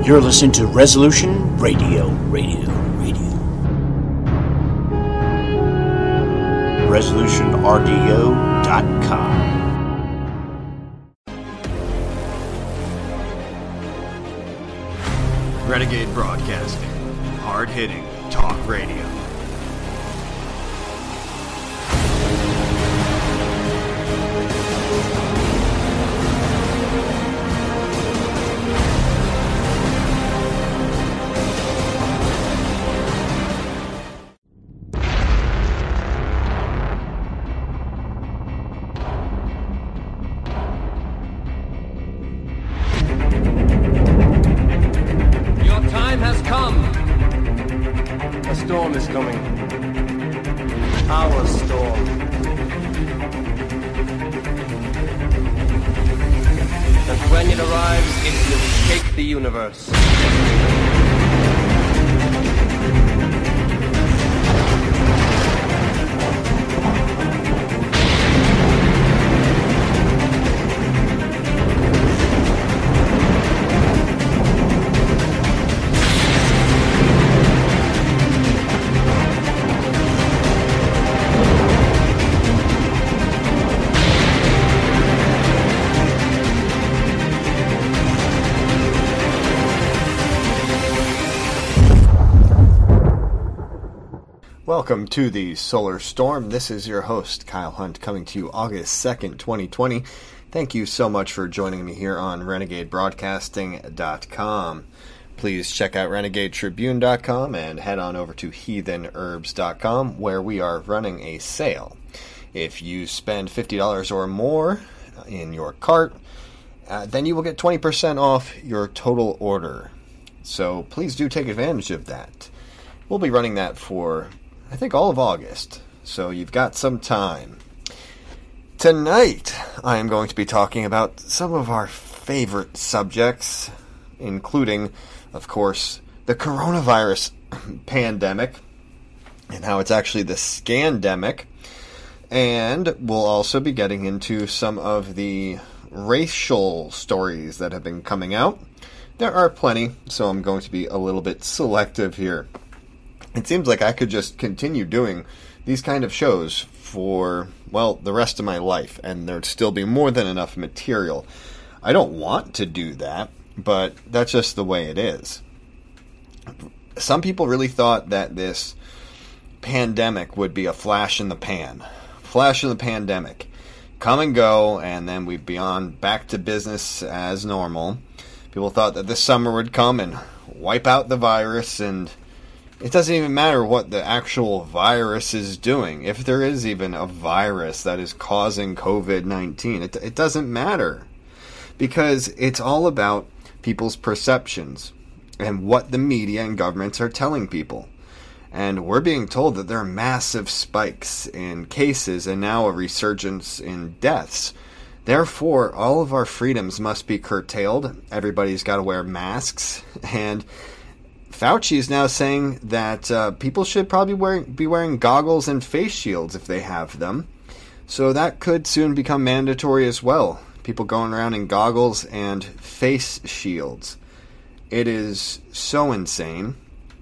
You're listening to Resolution Radio. ResolutionRDO.com. Renegade Broadcasting. Hard-hitting talk radio. Welcome to the Solar Storm. This is your host, Kyle Hunt, coming to you August 2nd, 2020. Thank you so much for joining me here on RenegadeBroadcasting.com. Please check out RenegadeTribune.com and head on over to HeathenHerbs.com, where we are running a sale. If you spend $50 or more in your cart, then you will get 20% off your total order. So please do take advantage of that. We'll be running that for, I think, all of August, so you've got some time. Tonight, I am going to be talking about some of our favorite subjects, including, of course, the coronavirus pandemic, and how it's actually the scandemic, and we'll also be getting into some of the racial stories that have been coming out. There are plenty, so I'm going to be a little bit selective here. It seems like I could just continue doing these kind of shows for, well, the rest of my life, and there'd still be more than enough material. I don't want to do that, but that's just the way it is. Some people really thought that this pandemic would be a flash in the pan. Flash of the pandemic. Come and go, and then we'd be on back to business as normal. People thought that this summer would come and wipe out the virus, and it doesn't even matter what the actual virus is doing. If there is even a virus that is causing COVID-19, it doesn't matter. Because it's all about people's perceptions and what the media and governments are telling people. And we're being told that there are massive spikes in cases and now a resurgence in deaths. Therefore, all of our freedoms must be curtailed. Everybody's got to wear masks, and Fauci is now saying that people should probably be wearing goggles and face shields if they have them. So that could soon become mandatory as well. People going around in goggles and face shields. It is so insane.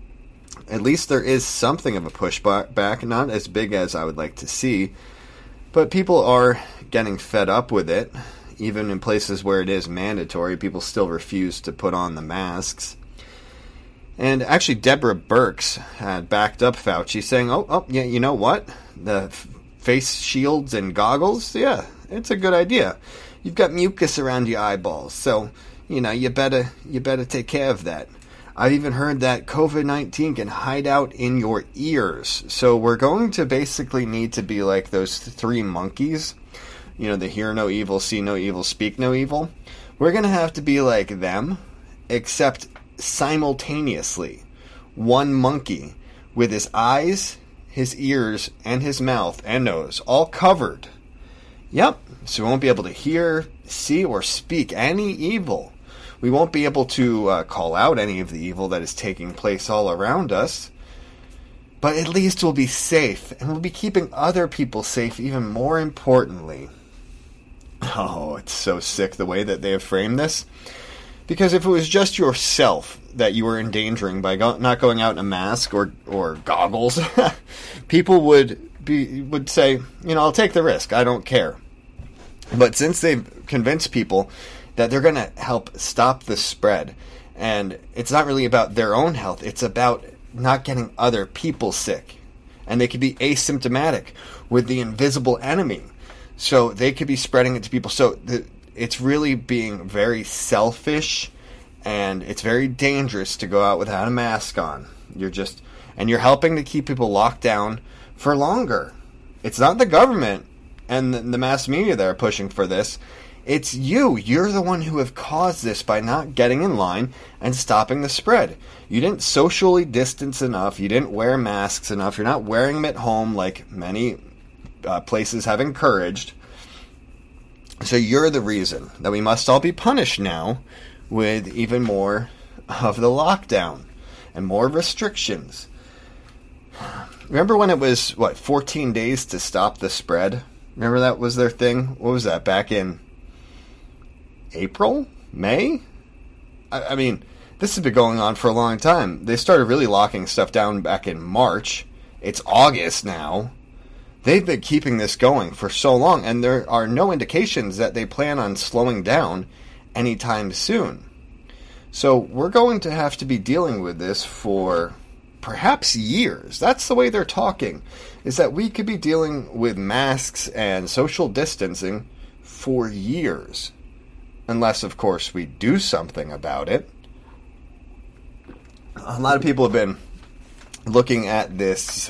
At least there is something of a pushback, not as big as I would like to see. But people are getting fed up with it. Even in places where it is mandatory, people still refuse to put on the masks. And actually, Deborah Birx had backed up Fauci, saying, oh, yeah, you know what? The face shields and goggles, yeah, it's a good idea. You've got mucus around your eyeballs, so, you better take care of that. I've even heard that COVID-19 can hide out in your ears. So we're going to basically need to be like those three monkeys. The hear no evil, see no evil, speak no evil. We're going to have to be like them, except simultaneously. One monkey with his eyes, his ears, and his mouth and nose all covered. Yep, so we won't be able to hear, see, or speak any evil. We won't be able to call out any of the evil that is taking place all around us. But at least we'll be safe, and we'll be keeping other people safe even more importantly. Oh, it's so sick the way that they have framed this. Because if it was just yourself that you were endangering by not going out in a mask or goggles, people would say, I'll take the risk. I don't care. But since they've convinced people that they're going to help stop the spread, and it's not really about their own health, it's about not getting other people sick. And they could be asymptomatic with the invisible enemy. So they could be spreading it to people. So it's really being very selfish, and it's very dangerous to go out without a mask on. You're helping to keep people locked down for longer. It's not the government and the mass media that are pushing for this. It's you. You're the one who have caused this by not getting in line and stopping the spread. You didn't socially distance enough. You didn't wear masks enough. You're not wearing them at home like many places have encouraged. So you're the reason that we must all be punished now with even more of the lockdown and more restrictions. Remember when it was, 14 days to stop the spread? Remember that was their thing? What was that, back in April? May? I mean, this has been going on for a long time. They started really locking stuff down back in March. It's August now. They've been keeping this going for so long, and there are no indications that they plan on slowing down anytime soon. So we're going to have to be dealing with this for perhaps years. That's the way they're talking, is that we could be dealing with masks and social distancing for years. Unless, of course, we do something about it. A lot of people have been looking at this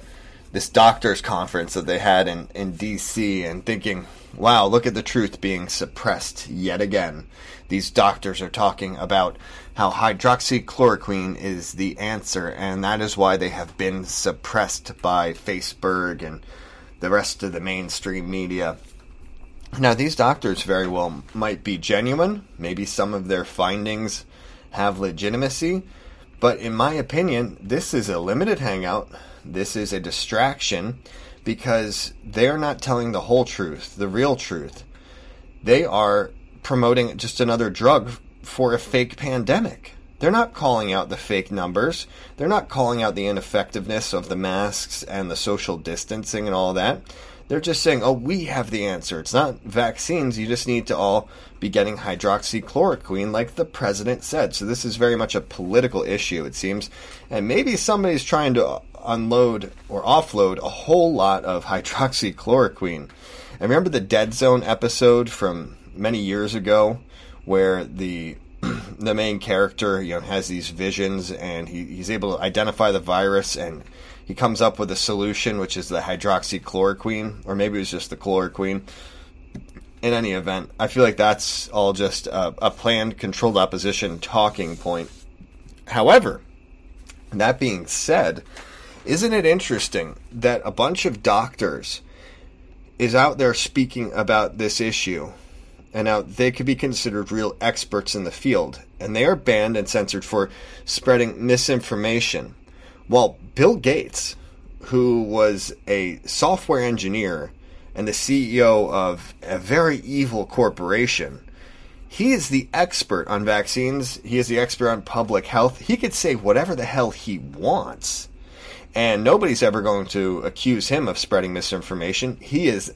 doctors' conference that they had in D.C. and thinking, wow, look at the truth being suppressed yet again. These doctors are talking about how hydroxychloroquine is the answer, and that is why they have been suppressed by Facebook and the rest of the mainstream media. Now, these doctors very well might be genuine. Maybe some of their findings have legitimacy. But in my opinion, this is a limited hangout. This is a distraction because they're not telling the whole truth, the real truth. They are promoting just another drug for a fake pandemic. They're not calling out the fake numbers. They're not calling out the ineffectiveness of the masks and the social distancing and all that. They're just saying, oh, we have the answer. It's not vaccines. You just need to all be getting hydroxychloroquine like the president said. So this is very much a political issue, it seems. And maybe somebody's trying to unload or offload a whole lot of hydroxychloroquine. And remember the Dead Zone episode from many years ago where the main character has these visions and he's able to identify the virus and he comes up with a solution, which is the hydroxychloroquine, or maybe it was just the chloroquine. In any event, I feel like that's all just a planned, controlled opposition talking point. However, that being said, isn't it interesting that a bunch of doctors is out there speaking about this issue, and now they could be considered real experts in the field, and they are banned and censored for spreading misinformation? Well, Bill Gates, who was a software engineer and the CEO of a very evil corporation, he is the expert on vaccines. He is the expert on public health. He could say whatever the hell he wants, and nobody's ever going to accuse him of spreading misinformation. He is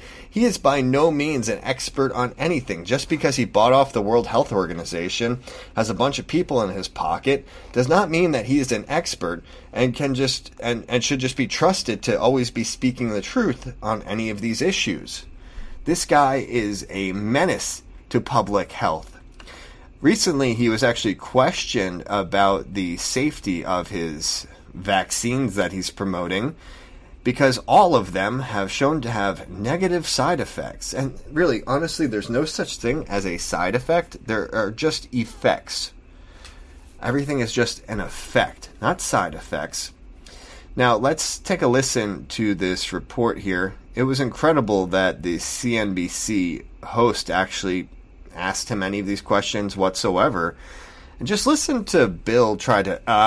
by no means an expert on anything. Just because he bought off the World Health Organization, has a bunch of people in his pocket, does not mean that he is an expert and can just and should just be trusted to always be speaking the truth on any of these issues. This guy is a menace to public health. Recently, he was actually questioned about the safety of his vaccines that he's promoting, because all of them have shown to have negative side effects. And really, honestly, there's no such thing as a side effect. There are just effects. Everything is just an effect, not side effects. Now, let's take a listen to this report here. It was incredible that the CNBC host actually asked him any of these questions whatsoever. And just listen to Bill try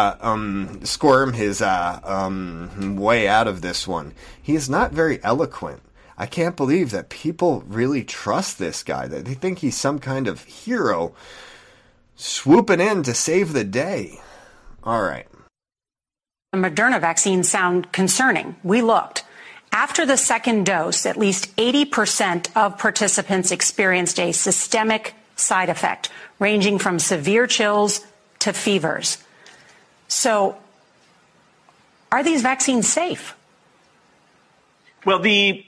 to squirm his way out of this one. He is not very eloquent. I can't believe that people really trust this guy, that they think he's some kind of hero swooping in to save the day. All right. The Moderna vaccine sound concerning. We looked. After the second dose, at least 80% of participants experienced a systemic side effect, ranging from severe chills to fevers. So, are these vaccines safe? Well, the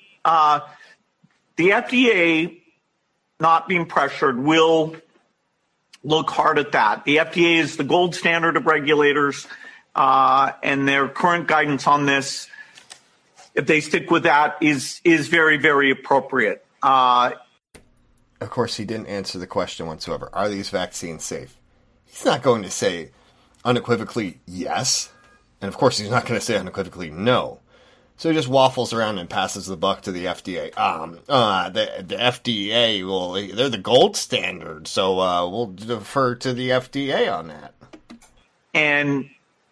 FDA, not being pressured, will look hard at that. The FDA is the gold standard of regulators, and their current guidance on this, if they stick with that, is very, very appropriate. Of course, he didn't answer the question whatsoever. Are these vaccines safe? He's not going to say unequivocally yes. And of course, he's not going to say unequivocally no. So he just waffles around and passes the buck to the FDA. The FDA, they're the gold standard, so we'll defer to the FDA on that. And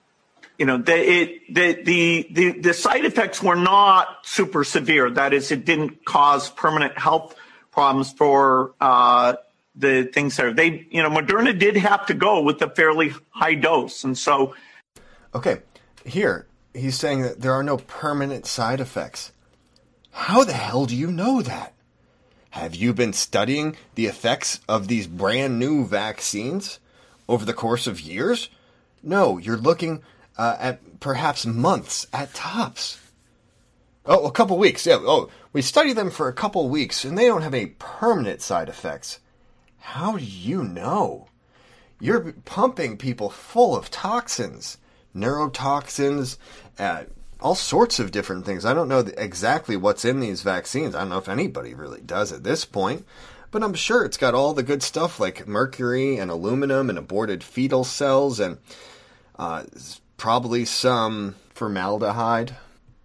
the side effects were not super severe. That is, it didn't cause permanent health problems for the things there. Moderna did have to go with a fairly high dose, and so. Okay, here he's saying that there are no permanent side effects. How the hell do you know that? Have you been studying the effects of these brand new vaccines over the course of years? No, you're looking at perhaps months at tops. Oh, a couple weeks. Yeah. Oh, we studied them for a couple weeks, and they don't have any permanent side effects. How do you know? You're pumping people full of toxins, neurotoxins, all sorts of different things. I don't know exactly what's in these vaccines. I don't know if anybody really does at this point, but I'm sure it's got all the good stuff like mercury and aluminum and aborted fetal cells and probably some formaldehyde.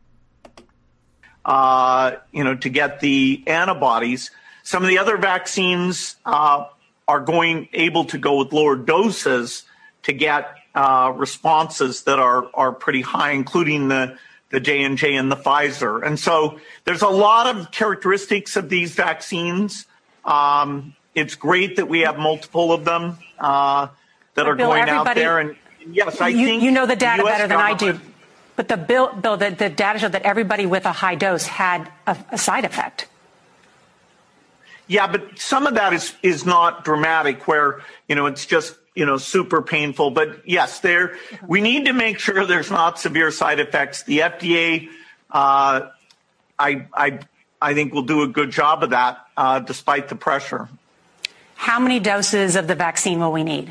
To get the antibodies. Some of the other vaccines are able to go with lower doses to get responses that are pretty high, including the J&J and the Pfizer. And so there's a lot of characteristics of these vaccines. It's great that we have multiple of them that are Bill, going out there. And yes, I think you know the data US better than I do. But the data showed that everybody with a high dose had a side effect. Yeah, but some of that is not dramatic, where it's just super painful. But yes, we need to make sure there's not severe side effects. The FDA, I think, will do a good job of that, despite the pressure. How many doses of the vaccine will we need?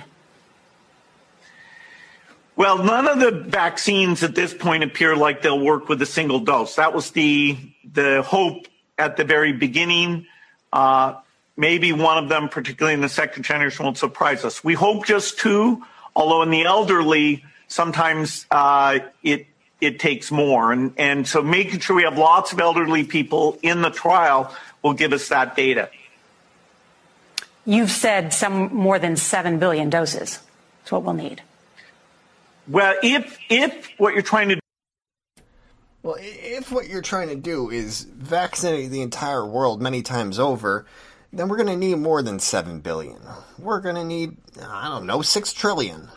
Well, none of the vaccines at this point appear like they'll work with a single dose. That was the hope at the very beginning. Maybe one of them, particularly in the second generation, won't surprise us. We hope just two, although in the elderly, sometimes it takes more. And so making sure we have lots of elderly people in the trial will give us that data. You've said some more than 7 billion doses. That's what we'll need. Well, if what you're trying to do. Well, if what you're trying to do is vaccinate the entire world many times over, then we're going to need more than 7 billion. We're going to need, 6 trillion.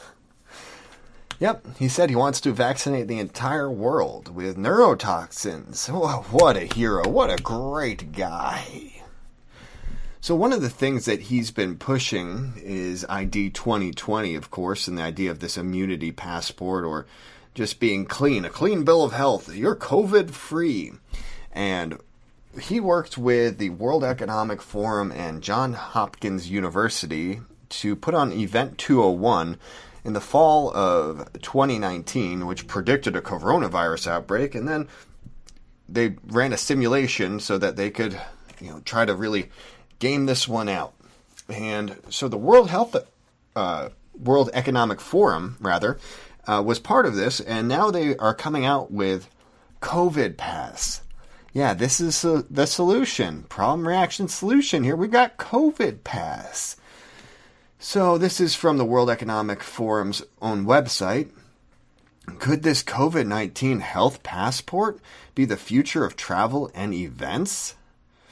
Yep, he said he wants to vaccinate the entire world with neurotoxins. Oh, what a hero. What a great guy. So one of the things that he's been pushing is ID 2020, of course, and the idea of this immunity passport or just being clean, a clean bill of health. You're COVID-free. And he worked with the World Economic Forum and Johns Hopkins University to put on Event 201 in the fall of 2019, which predicted a coronavirus outbreak. And then they ran a simulation so that they could, try to really game this one out. And so the World Economic Forum, was part of this, and now they are coming out with COVID Pass. Yeah, this is the solution. Problem, reaction, solution. Here we've got COVID Pass. So this is from the World Economic Forum's own website. Could this COVID-19 health passport be the future of travel and events?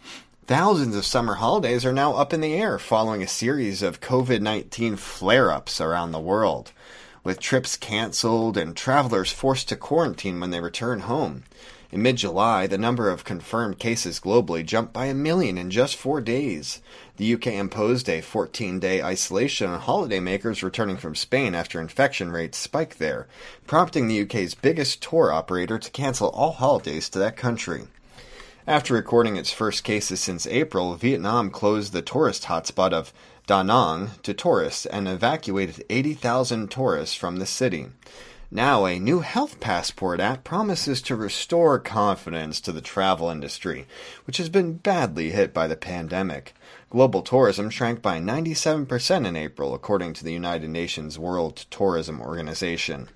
Thousands of summer holidays are now up in the air following a series of COVID-19 flare-ups around the world, with trips canceled and travelers forced to quarantine when they return home. In mid-July, the number of confirmed cases globally jumped by 1 million in just 4 days. The UK imposed a 14-day isolation on holidaymakers returning from Spain after infection rates spiked there, prompting the UK's biggest tour operator to cancel all holidays to that country. After recording its first cases since April, Vietnam closed the tourist hotspot of Da Nang to tourists and evacuated 80,000 tourists from the city. Now, a new health passport app promises to restore confidence to the travel industry, which has been badly hit by the pandemic. Global tourism shrank by 97% in April, according to the United Nations World Tourism Organization.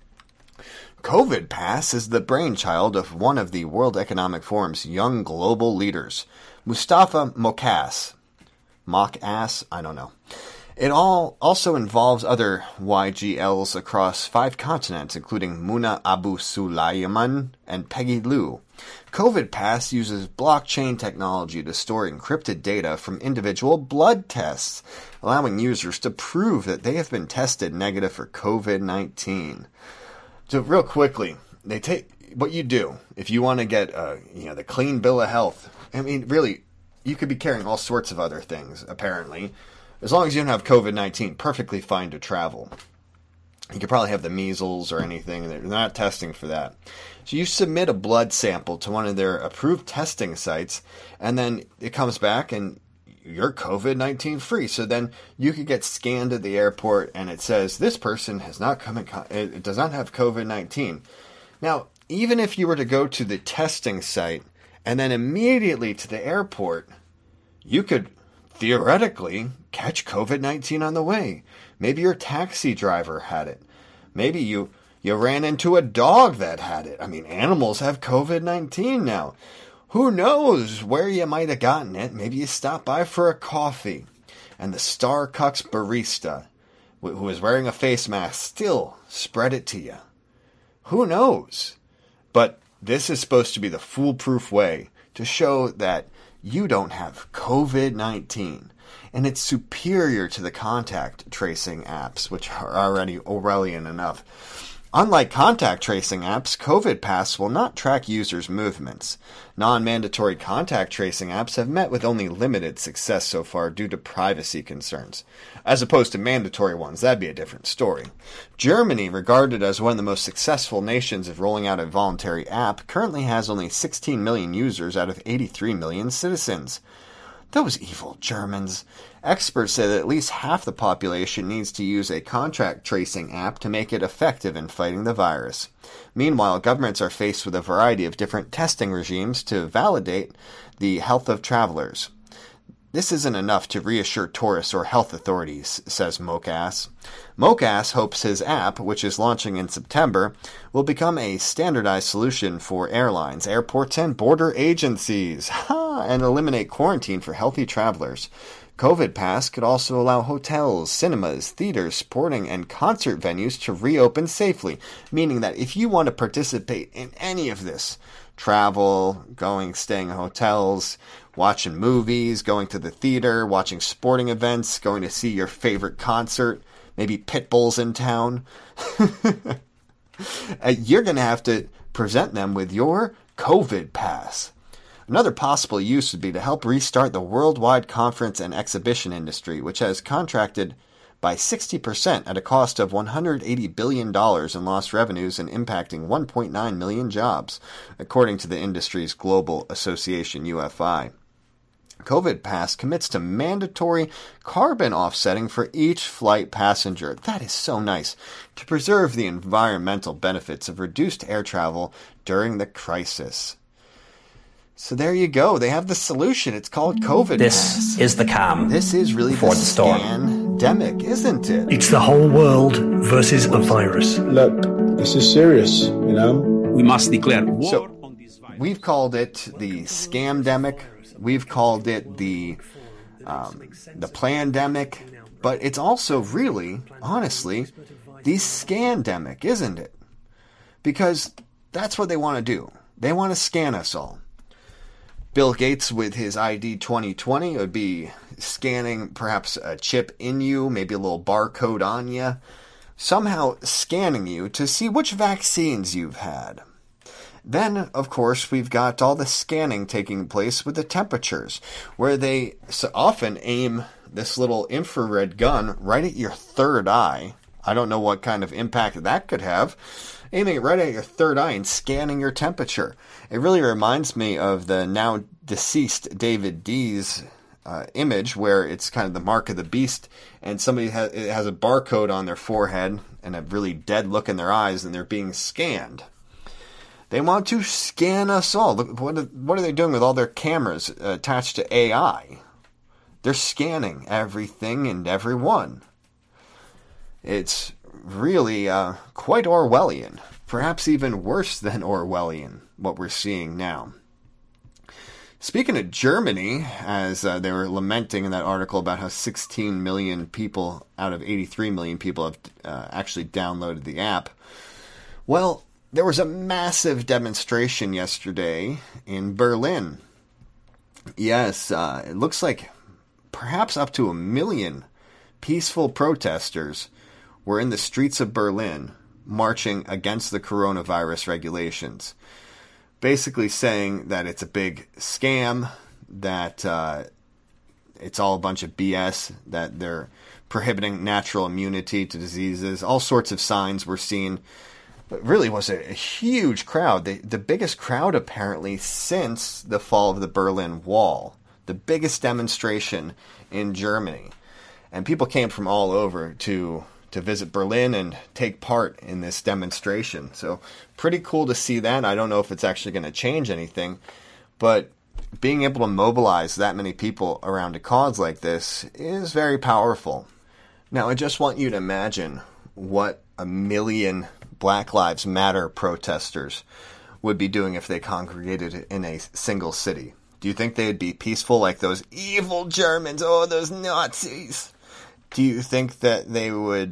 COVID Pass is the brainchild of one of the World Economic Forum's young global leaders, Mustafa Mokass. I don't know. It also involves other YGLs across 5 continents, including Muna Abu Sulaiman and Peggy Liu. COVID Pass uses blockchain technology to store encrypted data from individual blood tests, allowing users to prove that they have been tested negative for COVID-19. So real quickly, they take what you do if you want to get the clean bill of health. I mean, really, you could be carrying all sorts of other things, apparently. As long as you don't have COVID-19, perfectly fine to travel. You could probably have the measles or anything. They're not testing for that. So you submit a blood sample to one of their approved testing sites, and then it comes back and you're COVID-19 free. So then you could get scanned at the airport and it says, this person has not it does not have COVID-19. Now, even if you were to go to the testing site and then immediately to the airport, you could theoretically catch COVID-19 on the way. Maybe your taxi driver had it. Maybe you ran into a dog that had it. I mean, animals have COVID-19 now. Who knows where you might have gotten it? Maybe you stopped by for a coffee, and the Starbucks barista, who was wearing a face mask, still spread it to you. Who knows? But this is supposed to be the foolproof way to show that you don't have COVID-19. And it's superior to the contact tracing apps, which are already Orwellian enough. Unlike contact tracing apps, COVID Pass will not track users' movements. Non-mandatory contact tracing apps have met with only limited success so far due to privacy concerns. As opposed to mandatory ones, that'd be a different story. Germany, regarded as one of the most successful nations of rolling out a voluntary app, currently has only 16 million users out of 83 million citizens. Those evil Germans. Experts say that at least half the population needs to use a contact tracing app to make it effective in fighting the virus. Meanwhile, governments are faced with a variety of different testing regimes to validate the health of travelers. This isn't enough to reassure tourists or health authorities, says Mokass. Mokass hopes his app, which is launching in September, will become a standardized solution for airlines, airports, and border agencies, and eliminate quarantine for healthy travelers. COVID Pass could also allow hotels, cinemas, theaters, sporting, and concert venues to reopen safely, meaning that if you want to participate in any of this, travel, staying in hotels, watching movies, going to the theater, watching sporting events, going to see your favorite concert, maybe Pitbull's in town, you're going to have to present them with your COVID Pass. Another possible use would be to help restart the worldwide conference and exhibition industry, which has contracted by 60% at a cost of $180 billion in lost revenues and impacting 1.9 million jobs, according to the industry's global association UFI. COVID Pass commits to mandatory carbon offsetting for each flight passenger. That is so nice. To preserve the environmental benefits of reduced air travel during the crisis. So there you go. They have the solution. It's called COVID Pass. This is the calm. This is really the scandemic, isn't it? It's the whole world versus a virus. Look, this is serious, you know? We must declare war on this virus. We've called it the scamdemic. We've called it the plandemic. But it's also really, honestly, the scandemic, isn't it? Because that's what they want to do. They want to scan us all. Bill Gates with his ID 2020 would be scanning perhaps a chip in you, maybe a little barcode on you, somehow scanning you to see which vaccines you've had. Then, of course, we've got all the scanning taking place with the temperatures, where they so often aim this little infrared gun right at your third eye. I don't know what kind of impact that could have. Aiming it right at your third eye and scanning your temperature. It really reminds me of the now deceased David Dees image, where it's kind of the mark of the beast, and somebody has a barcode on their forehead and a really dead look in their eyes, and they're being scanned. They want to scan us all. Look, what are they doing with all their cameras attached to AI? They're scanning everything and everyone. It's really quite Orwellian. Perhaps even worse than Orwellian, what we're seeing now. Speaking of Germany, as they were lamenting in that article about how 16 million people out of 83 million people have actually downloaded the app. Well, there was a massive demonstration yesterday in Berlin. Yes, it looks like perhaps up to 1 million peaceful protesters were in the streets of Berlin marching against the coronavirus regulations. Basically saying that it's a big scam, that it's all a bunch of BS, that they're prohibiting natural immunity to diseases. All sorts of signs were seen. It really was a huge crowd. The biggest crowd, apparently, since the fall of the Berlin Wall. The biggest demonstration in Germany. And people came from all over to visit Berlin and take part in this demonstration. So, pretty cool to see that. I don't know if it's actually going to change anything. But being able to mobilize that many people around a cause like this is very powerful. Now, I just want you to imagine what 1 million Black Lives Matter protesters would be doing if they congregated in a single city. Do you think they'd be peaceful like those evil Germans? Oh, those Nazis! Do you think that they would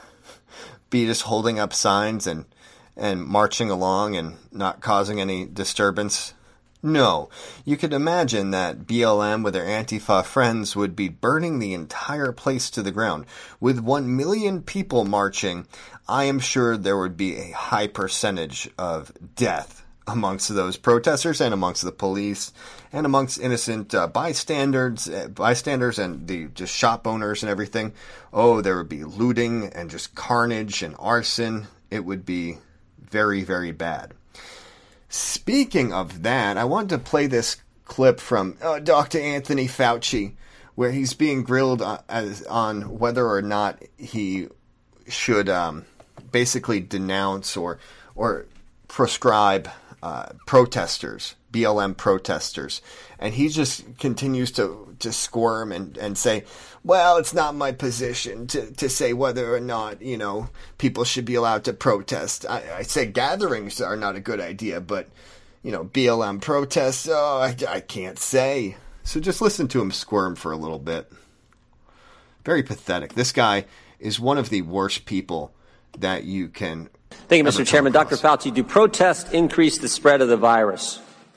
be just holding up signs and marching along and not causing any disturbance? No. You could imagine that BLM with their Antifa friends would be burning the entire place to the ground. With 1 million people marching, I am sure there would be a high percentage of death amongst those protesters and amongst the police and amongst innocent bystanders and the just shop owners and everything. Oh, there would be looting and just carnage and arson. It would be very, very bad. Speaking of that, I wanted to play this clip from Dr. Anthony Fauci, where he's being grilled on whether or not he should basically denounce or proscribe protesters, BLM protesters. And he just continues to squirm and say, well, it's not my position to say whether or not, people should be allowed to protest. I say gatherings are not a good idea, but, BLM protests, I can't say. So just listen to him squirm for a little bit. Very pathetic. This guy is one of the worst people that you can... Thank you, Mr. Chairman. Dr. Fauci, do protests increase the spread of the virus?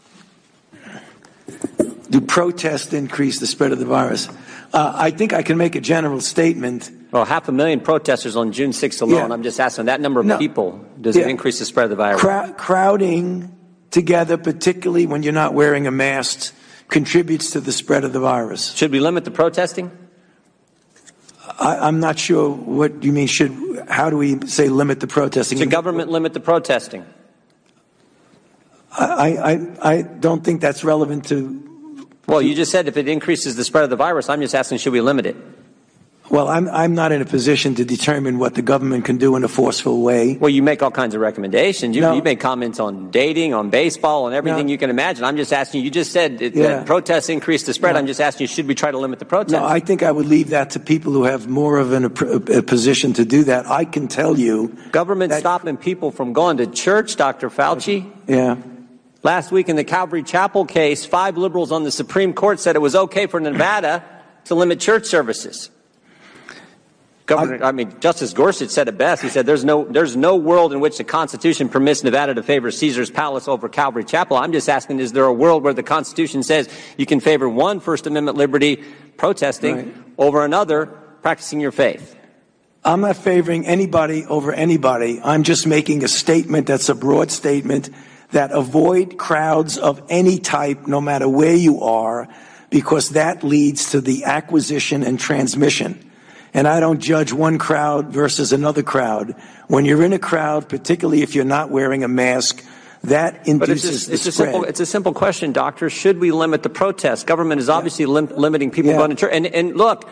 Do protests increase the spread of the virus? I think I can make a general statement. Well, 500,000 protesters on June 6th alone. Yeah. I'm just asking that number of people. Does it increase the spread of the virus? Crowding together, particularly when you're not wearing a mask, contributes to the spread of the virus. Should we limit the protesting? I'm not sure what you mean. How do we say limit the protesting? Should government limit the protesting? I don't think that's relevant to... Well, you just said if it increases the spread of the virus. I'm just asking, should we limit it? Well, I'm not in a position to determine what the government can do in a forceful way. Well, you make all kinds of recommendations. You make comments on dating, on baseball, on everything you can imagine. I'm just asking you. just said that protests increase the spread. I'm just asking you, should we try to limit the protests? No, I think I would leave that to people who have more of a position to do that. I can tell you... Government stopping people from going to church, Dr. Fauci? Yeah. Last week in the Calvary Chapel case, 5 liberals on the Supreme Court said it was okay for Nevada to limit church services. Justice Gorsuch said it best. He said, there's no world in which the Constitution permits Nevada to favor Caesar's Palace over Calvary Chapel. I'm just asking, is there a world where the Constitution says you can favor one First Amendment liberty, protesting, over another, practicing your faith? I'm not favoring anybody over anybody. I'm just making a statement that's a broad statement that avoid crowds of any type, no matter where you are, because that leads to the acquisition and transmission. And I don't judge one crowd versus another crowd. When you're in a crowd, particularly if you're not wearing a mask, that induces the spread. It's a simple question, Doctor. Should we limit the protests? Government is obviously limiting people going to church. And look,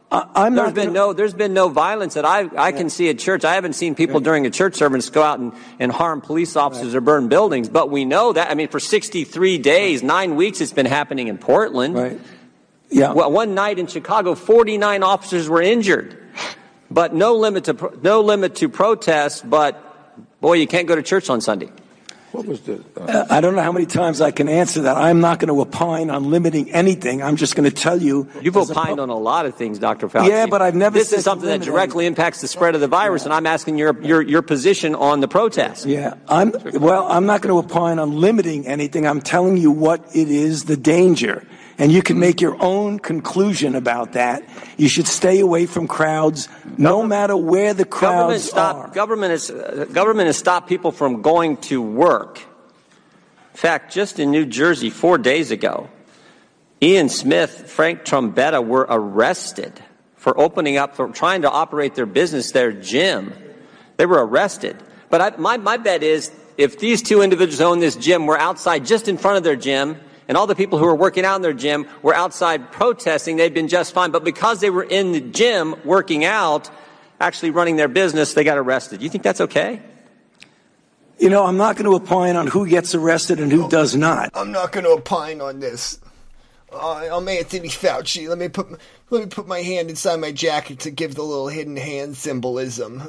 there's been no violence that I can see at church. I haven't seen people during a church service go out and harm police officers or burn buildings. But we know that, for 63 days, 9 weeks, it's been happening in Portland. Right. Yeah. Well, one night in Chicago, 49 officers were injured, but no limit to protest. But boy, you can't go to church on Sunday. What was the? I don't know how many times I can answer that. I'm not going to opine on limiting anything. I'm just going to tell you. You've opined on a lot of things, Dr. Fauci. Yeah, but I've never. This is something that directly impacts the spread of the virus, and I'm asking your position on the protest. Yeah, I'm not going to opine on limiting anything. I'm telling you what it is, the danger. And you can make your own conclusion about that. You should stay away from crowds, no matter where the crowds are. Government has stopped people from going to work. In fact, just in New Jersey 4 days ago, Ian Smith, Frank Trombetta were arrested for trying to operate their business, their gym. They were arrested. But my bet is if these two individuals own this gym were outside just in front of their gym, and all the people who were working out in their gym were outside protesting, they'd been just fine. But because they were in the gym working out, actually running their business, they got arrested. You think that's okay? I'm not going to opine on who gets arrested and who does not. I'm not going to opine on this. I'm Anthony Fauci. Let me put my hand inside my jacket to give the little hidden hand symbolism.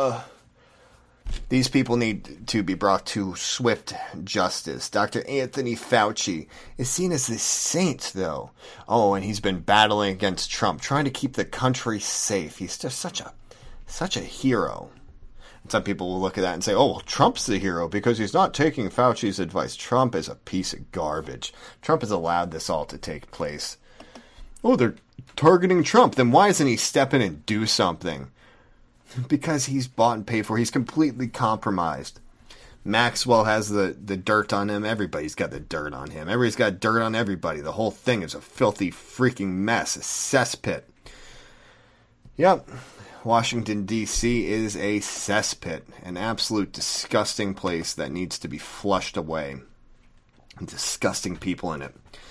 These people need to be brought to swift justice. Dr. Anthony Fauci is seen as this saint, though. Oh, and he's been battling against Trump, trying to keep the country safe. He's just such a hero. And some people will look at that and say, oh, well, Trump's the hero because he's not taking Fauci's advice. Trump is a piece of garbage. Trump has allowed this all to take place. Oh, they're targeting Trump. Then why doesn't he step in and do something? Because he's bought and paid for. He's completely compromised. Maxwell has the dirt on him. Everybody's got the dirt on him. Everybody's got dirt on everybody. The whole thing is a filthy freaking mess. A cesspit. Yep. Washington, D.C. is a cesspit. An absolute disgusting place that needs to be flushed away. Disgusting people in it.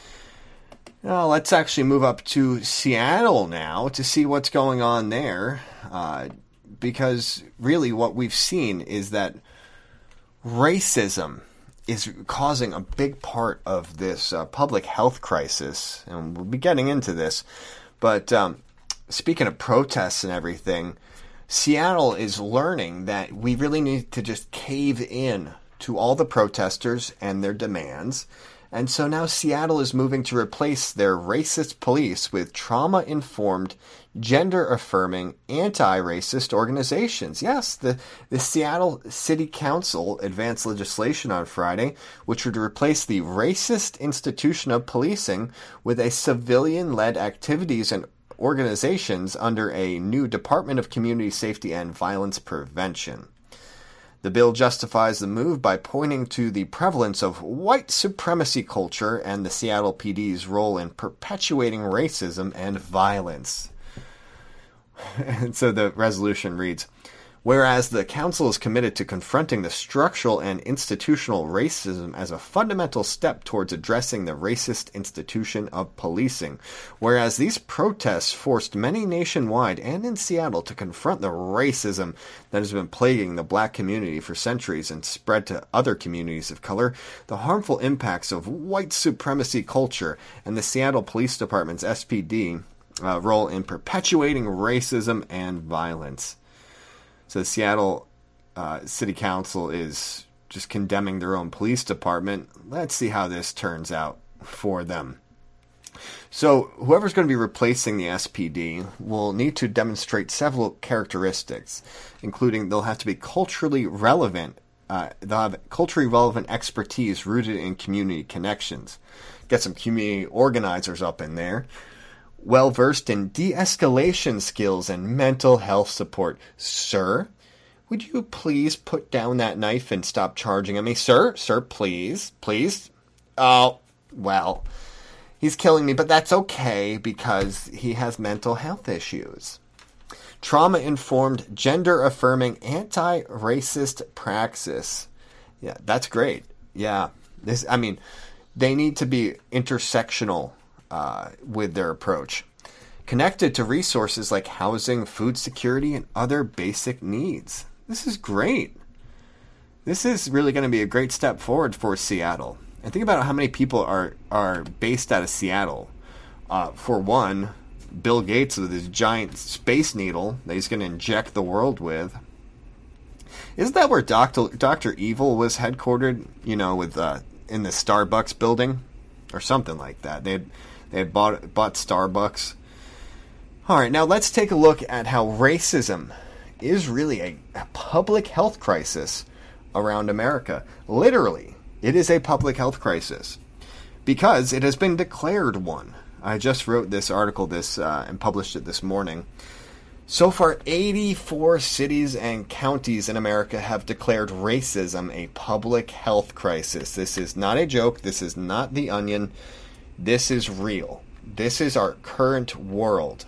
Now, let's actually move up to Seattle now to see what's going on there. Because really what we've seen is that racism is causing a big part of this public health crisis. And we'll be getting into this. But speaking of protests and everything, Seattle is learning that we really need to just cave in to all the protesters and their demands. And so now Seattle is moving to replace their racist police with trauma-informed, gender-affirming, anti-racist organizations. Yes, the Seattle City Council advanced legislation on Friday, which would replace the racist institution of policing with a civilian-led activities and organizations under a new Department of Community Safety and Violence Prevention. The bill justifies the move by pointing to the prevalence of white supremacy culture and the Seattle PD's role in perpetuating racism and violence. And so the resolution reads, whereas the council is committed to confronting the structural and institutional racism as a fundamental step towards addressing the racist institution of policing, whereas these protests forced many nationwide and in Seattle to confront the racism that has been plaguing the black community for centuries and spread to other communities of color, the harmful impacts of white supremacy culture and the Seattle Police Department's SPD role in perpetuating racism and violence. So the Seattle City Council is just condemning their own police department. Let's see how this turns out for them. So whoever's going to be replacing the SPD will need to demonstrate several characteristics, including they'll have to be culturally relevant. They'll have culturally relevant expertise rooted in community connections. Get some community organizers up in there. Well-versed in de-escalation skills and mental health support. Sir, would you please put down that knife and stop charging at me? Sir, please. Oh, well, he's killing me, but that's okay because he has mental health issues. Trauma-informed, gender-affirming, anti-racist praxis. Yeah, that's great. Yeah, they need to be intersectional with their approach. Connected to resources like housing, food security, and other basic needs. This is great. This is really going to be a great step forward for Seattle. And think about how many people are based out of Seattle. For one, Bill Gates with his giant space needle that he's going to inject the world with. Isn't that where Dr. Evil was headquartered? You know, with in the Starbucks building or something like that. They had bought Starbucks. All right, now let's take a look at how racism is really a public health crisis around America. Literally, it is a public health crisis because it has been declared one. I just wrote this article and published it this morning. So far, 84 cities and counties in America have declared racism a public health crisis. This is not a joke. This is not The Onion. This is real. This is our current world.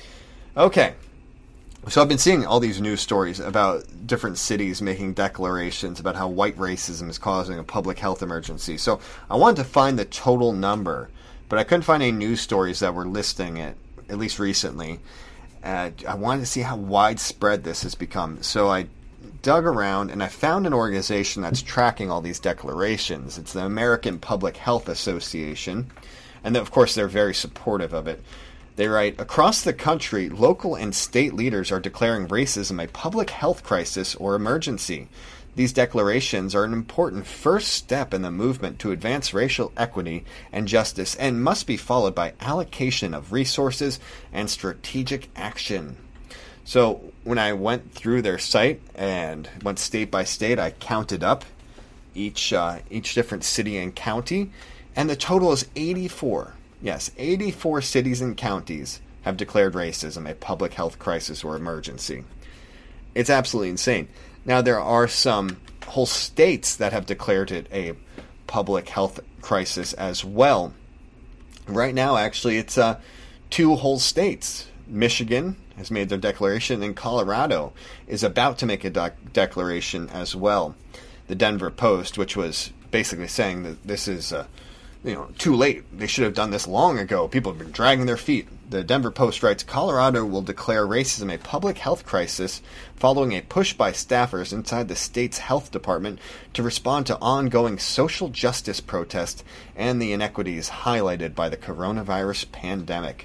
Okay. So I've been seeing all these news stories about different cities making declarations about how white racism is causing a public health emergency. So I wanted to find the total number, but I couldn't find any news stories that were listing it, at least recently. I wanted to see how widespread this has become. So I dug around and I found an organization that's tracking all these declarations. It's the American Public Health Association. And of course, they're very supportive of it. They write, across the country, local and state leaders are declaring racism a public health crisis or emergency. These declarations are an important first step in the movement to advance racial equity and justice and must be followed by allocation of resources and strategic action. So when I went through their site and went state by state, I counted up each different city and county, and the total is 84. Yes, 84 cities and counties have declared racism a public health crisis or emergency. It's absolutely insane. Now, there are some whole states that have declared it a public health crisis as well. Right now, actually, it's 2 whole states. Michigan has made their declaration, and Colorado is about to make a declaration as well. The Denver Post, which was basically saying that this is too late. They should have done this long ago. People have been dragging their feet. The Denver Post writes, Colorado will declare racism a public health crisis following a push by staffers inside the state's health department to respond to ongoing social justice protests and the inequities highlighted by the coronavirus pandemic.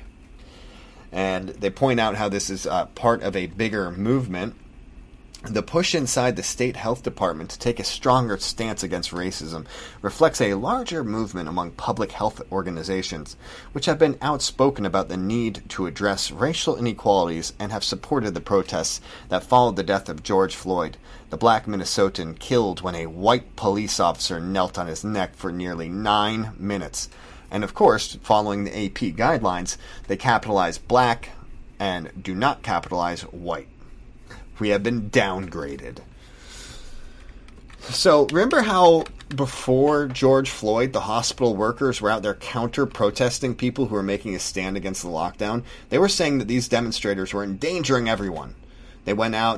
And they point out how this is part of a bigger movement. The push inside the state health department to take a stronger stance against racism reflects a larger movement among public health organizations, which have been outspoken about the need to address racial inequalities and have supported the protests that followed the death of George Floyd, the black Minnesotan killed when a white police officer knelt on his neck for nearly 9 minutes. And of course, following the AP guidelines, they capitalize black and do not capitalize white. We have been downgraded. So, remember how before George Floyd, the hospital workers were out there counter-protesting people who were making a stand against the lockdown? They were saying that these demonstrators were endangering everyone. They went out,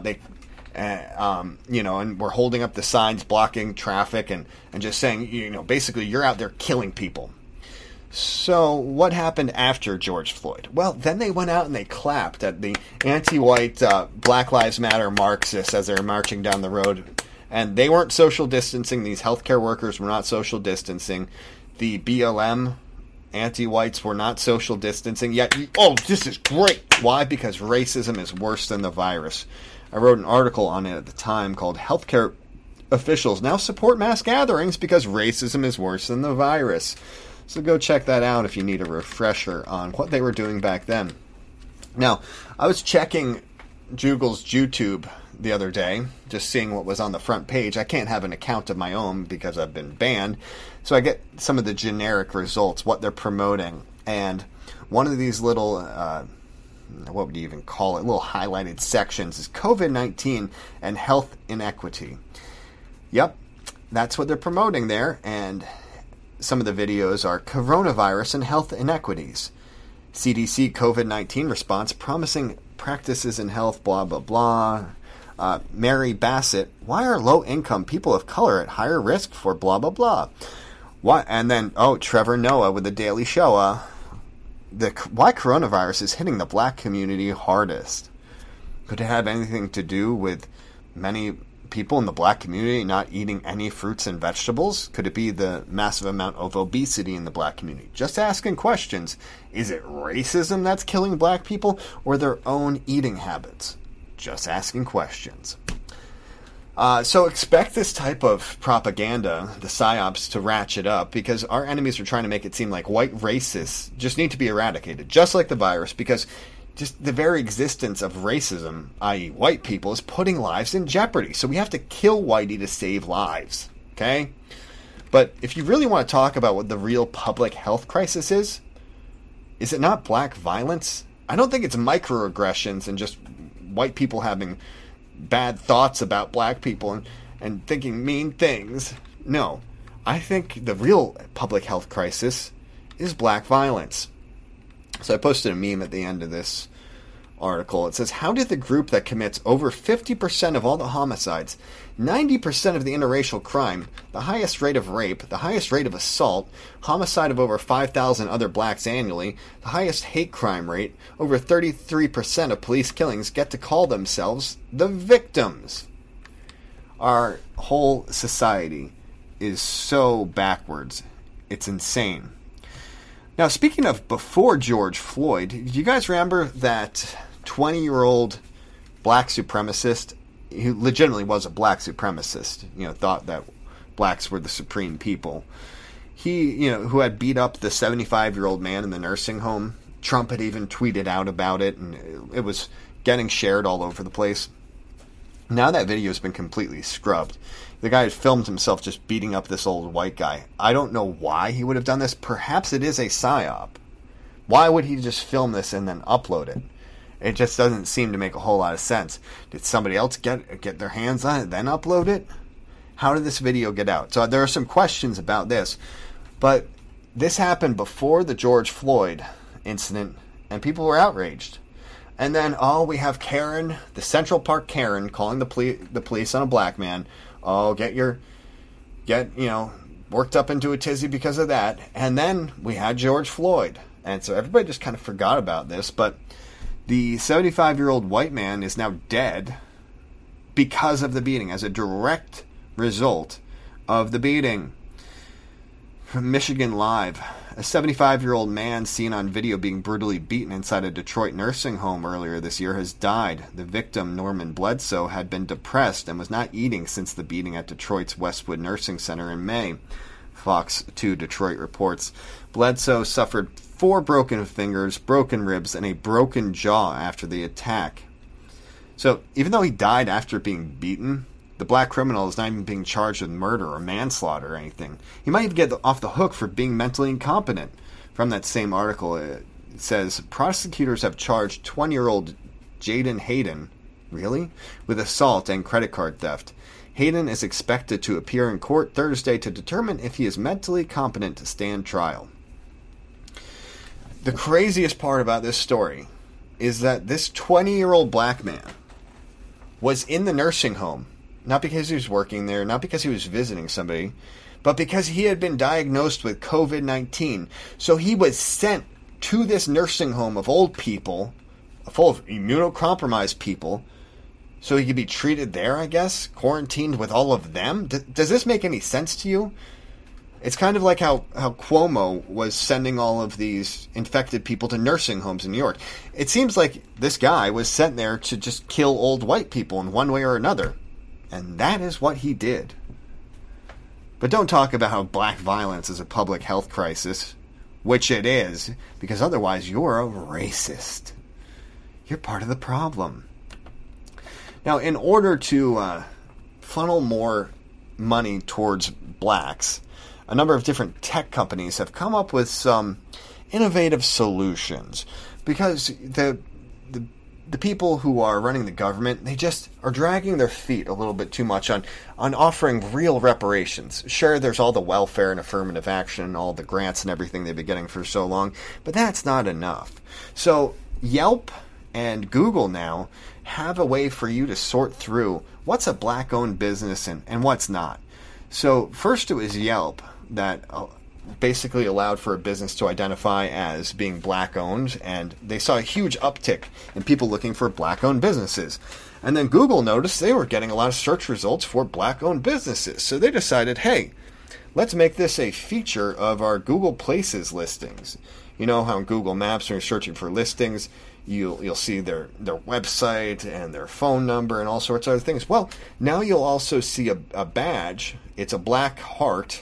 and were holding up the signs, blocking traffic, and just saying, basically, you're out there killing people. So, what happened after George Floyd? Well, then they went out and they clapped at the anti-white Black Lives Matter Marxists as they were marching down the road. And they weren't social distancing. These healthcare workers were not social distancing. The BLM anti-whites were not social distancing. Yet, this is great. Why? Because racism is worse than the virus. I wrote an article on it at the time called Healthcare Officials Now Support Mass Gatherings Because Racism is Worse Than the Virus. So go check that out if you need a refresher on what they were doing back then. Now, I was checking Jugal's YouTube the other day, just seeing what was on the front page. I can't have an account of my own because I've been banned, so I get some of the generic results, what they're promoting. And one of these little, what would you even call it, little highlighted sections is COVID-19 and health inequity. Yep, that's what they're promoting there, and some of the videos are coronavirus and health inequities. CDC COVID-19 response promising practices in health, blah, blah, blah. Mary Bassett, why are low-income people of color at higher risk for blah, blah, blah? Why? And then, Trevor Noah with the Daily Show. Why coronavirus is hitting the black community hardest? Could it have anything to do with many people in the black community not eating any fruits and vegetables? Could it be the massive amount of obesity in the black community? Just asking questions. Is it racism that's killing black people or their own eating habits? Just asking questions. So expect this type of propaganda, the psyops, to ratchet up because our enemies are trying to make it seem like white racists just need to be eradicated, just like the virus, because just the very existence of racism, i.e. white people, is putting lives in jeopardy. So we have to kill whitey to save lives, okay? But if you really want to talk about what the real public health crisis is it not black violence? I don't think it's microaggressions and just white people having bad thoughts about black people and thinking mean things. No, I think the real public health crisis is black violence. So I posted a meme at the end of this article. It says, how did the group that commits over 50% of all the homicides, 90% of the interracial crime, the highest rate of rape, the highest rate of assault, homicide of over 5,000 other blacks annually, the highest hate crime rate, over 33% of police killings get to call themselves the victims? Our whole society is so backwards. It's insane. Now, speaking of before George Floyd, do you guys remember that 20-year-old black supremacist who legitimately was a black supremacist, thought that blacks were the supreme people? He, who had beat up the 75-year-old man in the nursing home. Trump had even tweeted out about it, and it was getting shared all over the place. Now that video has been completely scrubbed. The guy had filmed himself just beating up this old white guy. I don't know why he would have done this. Perhaps it is a psyop. Why would he just film this and then upload it? It just doesn't seem to make a whole lot of sense. Did somebody else get their hands on it, then upload it? How did this video get out? So there are some questions about this. But this happened before the George Floyd incident, and people were outraged. And then, we have Karen, the Central Park Karen, calling the police on a black man. Get worked up into a tizzy because of that. And then we had George Floyd. And so everybody just kind of forgot about this. But the 75-year-old white man is now dead because of the beating, as a direct result of the beating. From Michigan Live, a 75-year-old man seen on video being brutally beaten inside a Detroit nursing home earlier this year has died. The victim, Norman Bledsoe, had been depressed and was not eating since the beating at Detroit's Westwood Nursing Center in May. Fox 2 Detroit reports. Bledsoe suffered 4 broken fingers, broken ribs, and a broken jaw after the attack. So, even though he died after being beaten, the black criminal is not even being charged with murder or manslaughter or anything. He might even get off the hook for being mentally incompetent. From that same article, it says, prosecutors have charged 20-year-old Jaden Hayden, with assault and credit card theft. Hayden is expected to appear in court Thursday to determine if he is mentally competent to stand trial. The craziest part about this story is that this 20-year-old black man was in the nursing home. Not because he was working there, not because he was visiting somebody, but because he had been diagnosed with COVID-19. So he was sent to this nursing home of old people, full of immunocompromised people, so he could be treated there, I guess, quarantined with all of them. Does this make any sense to you? It's kind of like how Cuomo was sending all of these infected people to nursing homes in New York. It seems like this guy was sent there to just kill old white people in one way or another. And that is what he did. But don't talk about how black violence is a public health crisis. which it is, because otherwise you're a racist. You're part of the problem. Now, in order to funnel more money towards blacks, a number of different tech companies have come up with some innovative solutions, because the people who are running the government, they just are dragging their feet a little bit too much on offering real reparations. Sure, there's all the welfare and affirmative action, all the grants and everything they've been getting for so long, but that's not enough. So Yelp and Google now have a way for you to sort through what's a black-owned business and what's not. So first it was Yelp that basically allowed for a business to identify as being black-owned, and they saw a huge uptick in people looking for black-owned businesses. And then Google noticed they were getting a lot of search results for black-owned businesses, so they decided, hey, let's make this a feature of our Google Places listings. You know how in Google Maps, when you're searching for listings, you'll see their website and their phone number and all sorts of other things. Well, now you'll also see a badge. It's a black heart.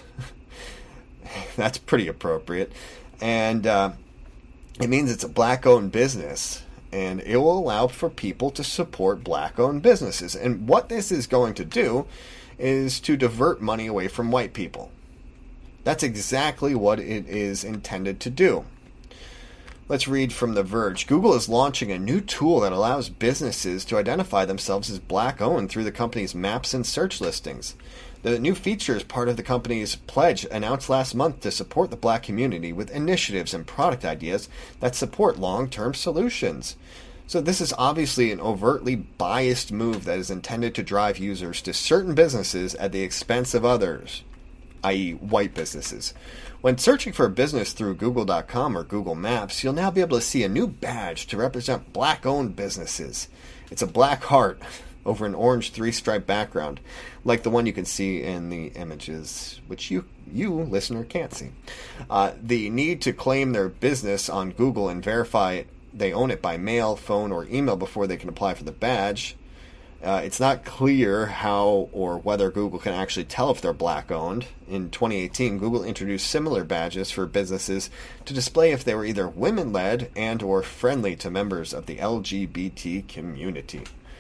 That's pretty appropriate. And it means it's a black-owned business, and it will allow for people to support black-owned businesses. And what this is going to do is to divert money away from white people. That's exactly what it is intended to do. Let's read from The Verge. Google is launching a new tool that allows businesses to identify themselves as black-owned through the company's maps and search listings. The new feature is part of the company's pledge announced last month to support the black community with initiatives and product ideas that support long-term solutions. So this is obviously an overtly biased move that is intended to drive users to certain businesses at the expense of others, i.e. white businesses. When searching for a business through Google.com or Google Maps, you'll now be able to see a new badge to represent black-owned businesses. It's a black heart over an orange 3-stripe background, like the one you can see in the images, which you listener, can't see. The need to claim their business on Google and verify they own it by mail, phone, or email before they can apply for the badge. It's not clear how or whether Google can actually tell if they're black-owned. In 2018, Google introduced similar badges for businesses to display if they were either women-led and or friendly to members of the LGBT community.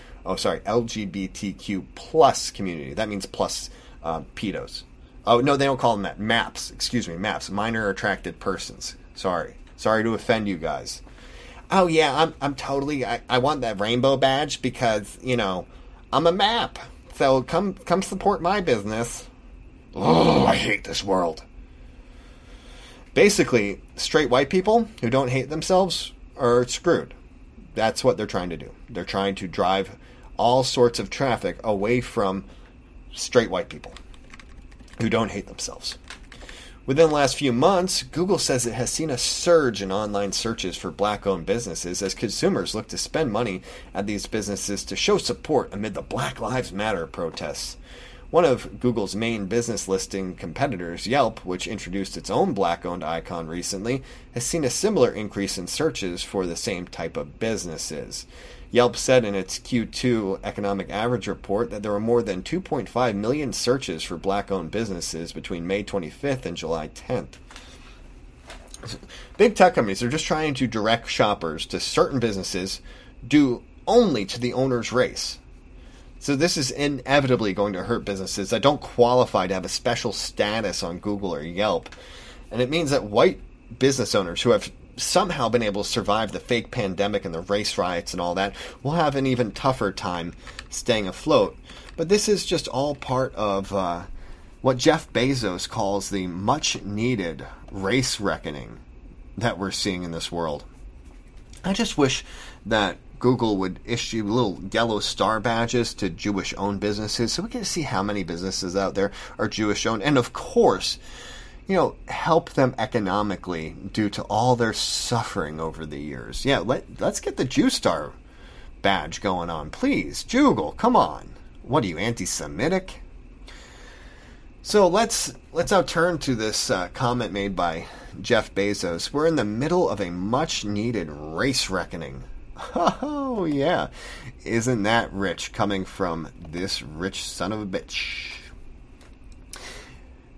LGBTQ plus community. That means plus pedos. Oh, no, they don't call them that. MAPS. Excuse me, MAPS. Minor attracted persons. Sorry to offend you guys. Oh, yeah, I'm totally... I want that rainbow badge because, I'm a MAP. So come support my business. Oh, I hate this world. Basically, straight white people who don't hate themselves are screwed. That's what they're trying to do. They're trying to drive all sorts of traffic away from straight white people who don't hate themselves. Within the last few months, Google says it has seen a surge in online searches for black-owned businesses as consumers look to spend money at these businesses to show support amid the Black Lives Matter protests. One of Google's main business listing competitors, Yelp, which introduced its own black-owned icon recently, has seen a similar increase in searches for the same type of businesses. Yelp said in its Q2 economic average report that there were more than 2.5 million searches for black-owned businesses between May 25th and July 10th. Big tech companies are just trying to direct shoppers to certain businesses due only to the owner's race. So this is inevitably going to hurt businesses that don't qualify to have a special status on Google or Yelp. And it means that white business owners who have somehow been able to survive the fake pandemic and the race riots and all that will have an even tougher time staying afloat. But this is just all part of what Jeff Bezos calls the much-needed race reckoning that we're seeing in this world. I just wish that Google would issue little yellow star badges to Jewish-owned businesses so we can see how many businesses out there are Jewish-owned. And of course, help them economically due to all their suffering over the years. Yeah, let's get the Jew Star badge going on, please. Google, come on. What are you, anti-Semitic? So let's now turn to this comment made by Jeff Bezos. We're in the middle of a much-needed race reckoning. Oh, yeah. Isn't that rich coming from this rich son of a bitch?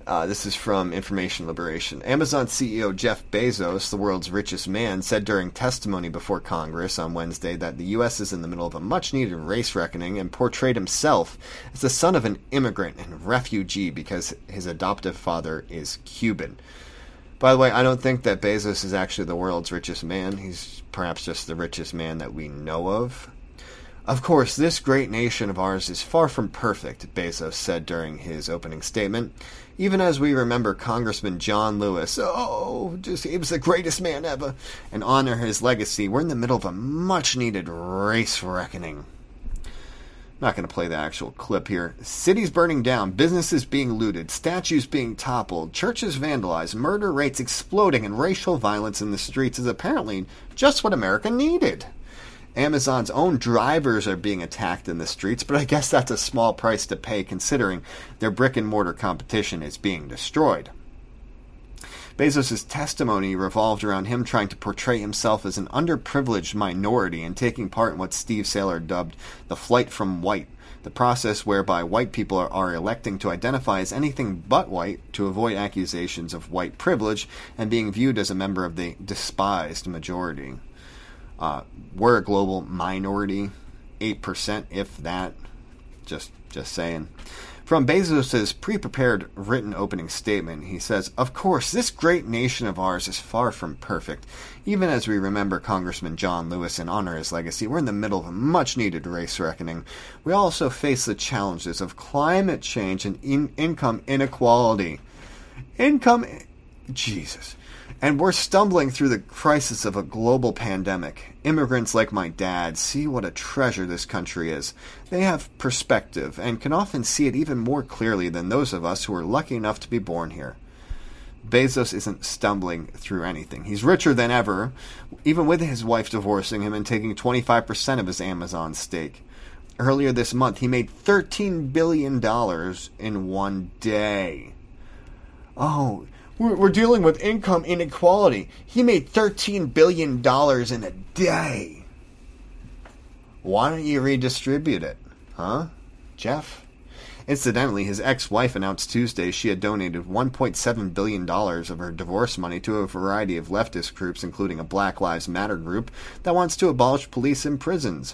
This is from Information Liberation. Amazon CEO Jeff Bezos, the world's richest man, said during testimony before Congress on Wednesday that the U.S. is in the middle of a much-needed race reckoning and portrayed himself as the son of an immigrant and refugee because his adoptive father is Cuban. By the way, I don't think that Bezos is actually the world's richest man. He's perhaps just the richest man that we know of. Of course, this great nation of ours is far from perfect, Bezos said during his opening statement. Even as we remember Congressman John Lewis, he was the greatest man ever, and honor his legacy, we're in the middle of a much-needed race reckoning. I'm not going to play the actual clip here. Cities burning down, businesses being looted, statues being toppled, churches vandalized, murder rates exploding, and racial violence in the streets is apparently just what America needed. Amazon's own drivers are being attacked in the streets, but I guess that's a small price to pay considering their brick-and-mortar competition is being destroyed. Bezos' testimony revolved around him trying to portray himself as an underprivileged minority and taking part in what Steve Saylor dubbed the flight from white, the process whereby white people are electing to identify as anything but white to avoid accusations of white privilege and being viewed as a member of the despised majority. We're a global minority, 8%, if that. Just saying. From Bezos' pre-prepared written opening statement, he says, "Of course, this great nation of ours is far from perfect. Even as we remember Congressman John Lewis and honor his legacy, we're in the middle of a much-needed race reckoning. We also face the challenges of climate change and income inequality." Jesus. And we're stumbling through the crisis of a global pandemic. Immigrants like my dad see what a treasure this country is. They have perspective and can often see it even more clearly than those of us who are lucky enough to be born here. Bezos isn't stumbling through anything. He's richer than ever, even with his wife divorcing him and taking 25% of his Amazon stake. Earlier this month, he made $13 billion in one day. Oh, we're dealing with income inequality. He made $13 billion in a day. Why don't you redistribute it? Huh, Jeff? Incidentally, his ex-wife announced Tuesday she had donated $1.7 billion of her divorce money to a variety of leftist groups, including a Black Lives Matter group that wants to abolish police in prisons.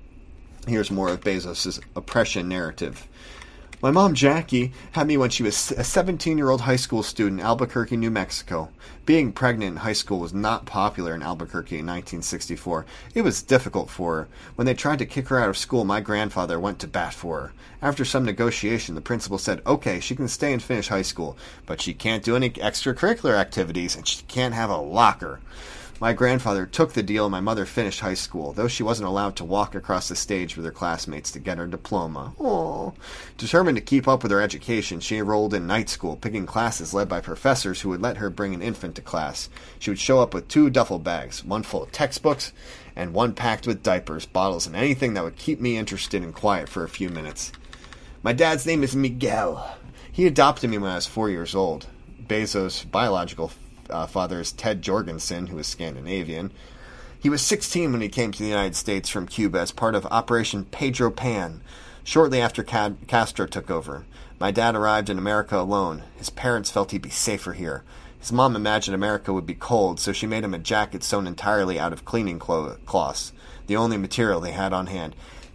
Here's more of Bezos' oppression narrative. My mom, Jackie, had me when she was a 17-year-old high school student in Albuquerque, New Mexico. Being pregnant in high school was not popular in Albuquerque in 1964. It was difficult for her. When they tried to kick her out of school, my grandfather went to bat for her. After some negotiation, the principal said, okay, she can stay and finish high school, but she can't do any extracurricular activities, and she can't have a locker. My grandfather took the deal and my mother finished high school, though she wasn't allowed to walk across the stage with her classmates to get her diploma. Aww. Determined to keep up with her education, she enrolled in night school, picking classes led by professors who would let her bring an infant to class. She would show up with 2 duffel bags, one full of textbooks and one packed with diapers, bottles, and anything that would keep me interested and quiet for a few minutes. My dad's name is Miguel. He adopted me when I was 4 years old. Bezos' biological father is Ted Jorgensen, who is Scandinavian. He was 16 when he came to the United States from Cuba as part of Operation Pedro Pan, shortly after Castro took over. My dad arrived in America alone. His parents felt he'd be safer here. His mom imagined America would be cold, so she made him a jacket sewn entirely out of cleaning cloths, the only material they had on hand.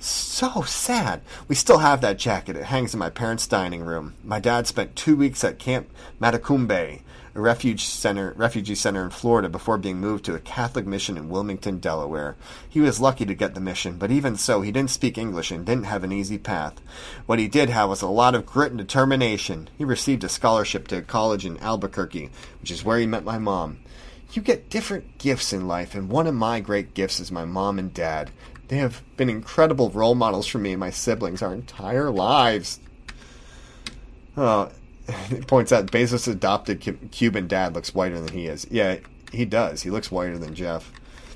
So sad. We still have that jacket. It hangs in my parents' dining room. My dad spent 2 weeks at Camp Matacumbe, a refugee center in Florida, before being moved to a Catholic mission in Wilmington, Delaware. He was lucky to get the mission, but even so, he didn't speak English and didn't have an easy path. What he did have was a lot of grit and determination. He received a scholarship to a college in Albuquerque, which is where he met my mom. You get different gifts in life, and one of my great gifts is my mom and dad. They have been incredible role models for me and my siblings our entire lives. It points out Bezos' adopted Cuban dad looks whiter than he is. Yeah, he does. He looks whiter than Jeff.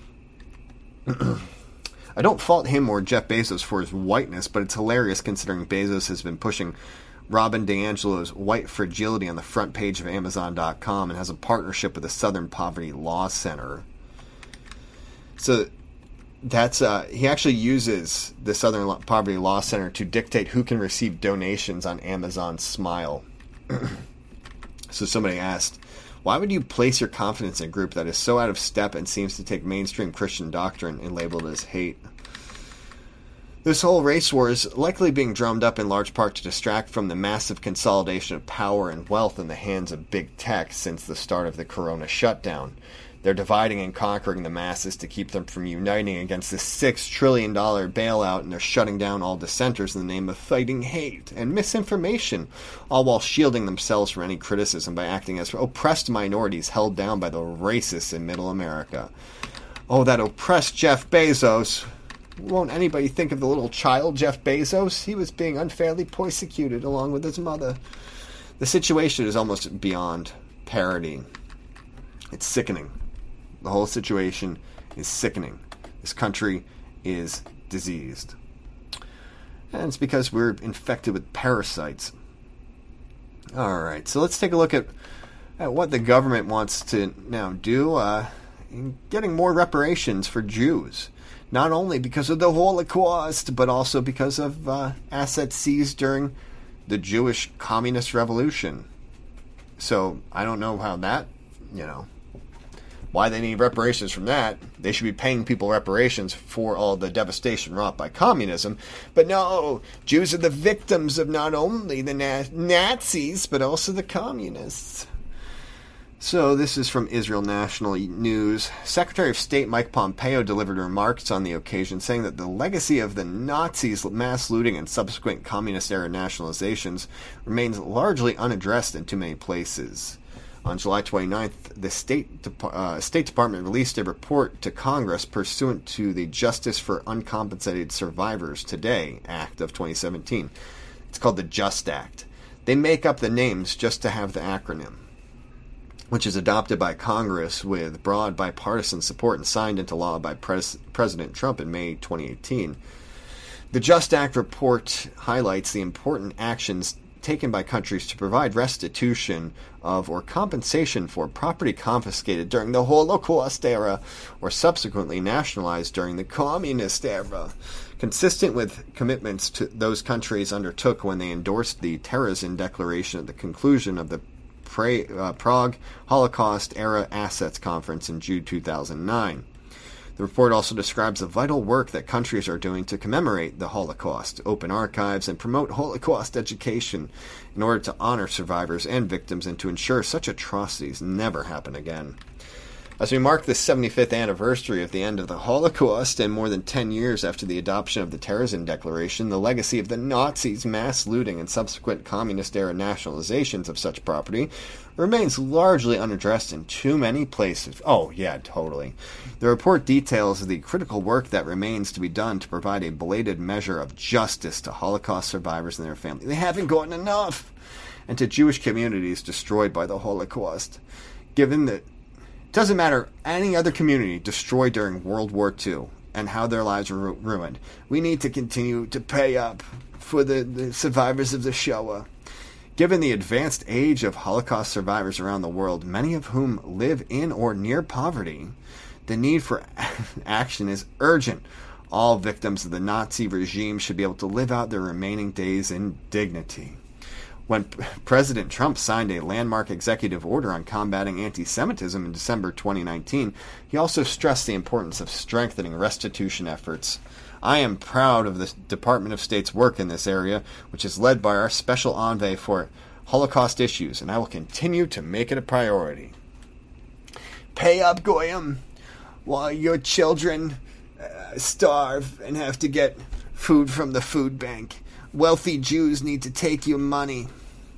I don't fault him or Jeff Bezos for his whiteness, but it's hilarious considering Bezos has been pushing Robin DiAngelo's white fragility on the front page of Amazon.com and has a partnership with the Southern Poverty Law Center. So that's he actually uses the Southern Poverty Law Center to dictate who can receive donations on Amazon Smile. So somebody asked, why would you place your confidence in a group that is so out of step and seems to take mainstream Christian doctrine and label it as hate? This whole race war is likely being drummed up in large part to distract from the massive consolidation of power and wealth in the hands of big tech since the start of the corona shutdown. They're dividing and conquering the masses to keep them from uniting against this $6 trillion bailout, and they're shutting down all dissenters in the name of fighting hate and misinformation, all while shielding themselves from any criticism by acting as oppressed minorities held down by the racists in Middle America. Oh, that oppressed Jeff Bezos. Won't anybody think of the little child Jeff Bezos? He was being unfairly persecuted along with his mother. The situation is almost beyond parody. It's sickening. The whole situation is sickening. This country is diseased. And it's because we're infected with parasites. Alright, so let's take a look at what the government wants to now do in getting more reparations for Jews. Not only because of the Holocaust, but also because of assets seized during the Jewish Communist Revolution. So, I don't know how that, why they need reparations from that. They should be paying people reparations for all the devastation wrought by communism. But no, Jews are the victims of not only the Nazis, but also the communists. So this is from Israel National News. Secretary of State Mike Pompeo delivered remarks on the occasion, saying that the legacy of the Nazis' mass looting and subsequent communist-era nationalizations remains largely unaddressed in too many places. On July 29th, the State Department released a report to Congress pursuant to the Justice for Uncompensated Survivors Today Act of 2017. It's called the JUST Act. They make up the names just to have the acronym, which is adopted by Congress with broad bipartisan support and signed into law by President Trump in May 2018. The JUST Act report highlights the important actions taken by countries to provide restitution of or compensation for property confiscated during the Holocaust era or subsequently nationalized during the Communist era, consistent with commitments to those countries undertook when they endorsed the Terezin Declaration at the conclusion of the Prague Holocaust-era Assets Conference in June 2009. The report also describes the vital work that countries are doing to commemorate the Holocaust, open archives, and promote Holocaust education in order to honor survivors and victims and to ensure such atrocities never happen again. As we mark the 75th anniversary of the end of the Holocaust and more than 10 years after the adoption of the Terezin Declaration, the legacy of the Nazis' mass looting and subsequent communist-era nationalizations of such property remains largely unaddressed in too many places. Oh, yeah, totally. The report details the critical work that remains to be done to provide a belated measure of justice to Holocaust survivors and their families. They haven't gotten enough! And to Jewish communities destroyed by the Holocaust. Given that it doesn't matter any other community destroyed during World War II and how their lives were ruined. We need to continue to pay up for the survivors of the Shoah. Given the advanced age of Holocaust survivors around the world, many of whom live in or near poverty, the need for action is urgent. All victims of the Nazi regime should be able to live out their remaining days in dignity. When President Trump signed a landmark executive order on combating anti-Semitism in December 2019, he also stressed the importance of strengthening restitution efforts. I am proud of the Department of State's work in this area, which is led by our special envoy for Holocaust issues, and I will continue to make it a priority. Pay up, Goyim, while your children starve and have to get food from the food bank. Wealthy Jews need to take your money.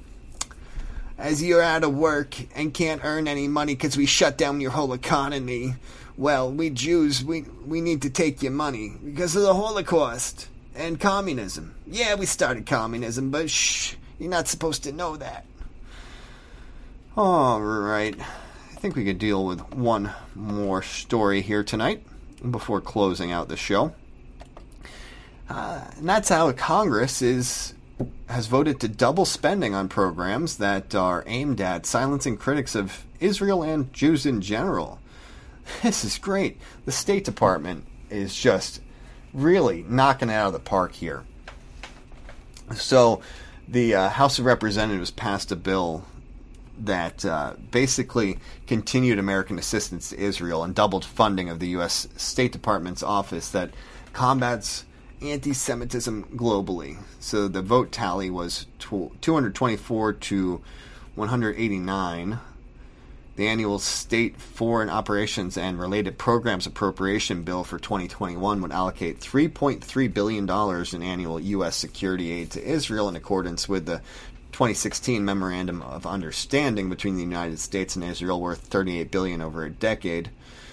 As you're out of work and can't earn any money because we shut down your whole economy, well, we Jews, we need to take your money because of the Holocaust and communism. Yeah, we started communism, but shh, you're not supposed to know that. All right. I think we could deal with one more story here tonight before closing out the show. And that's how Congress has voted to double spending on programs that are aimed at silencing critics of Israel and Jews in general. This is great. The State Department is just really knocking it out of the park here. So the House of Representatives passed a bill that basically continued American assistance to Israel and doubled funding of the U.S. State Department's office that combats anti-Semitism globally. So the vote tally was 224 to 189. The annual State Foreign Operations and Related Programs Appropriation Bill for 2021 would allocate $3.3 billion in annual U.S. security aid to Israel in accordance with the 2016 Memorandum of Understanding between the United States and Israel, worth $38 billion over a decade.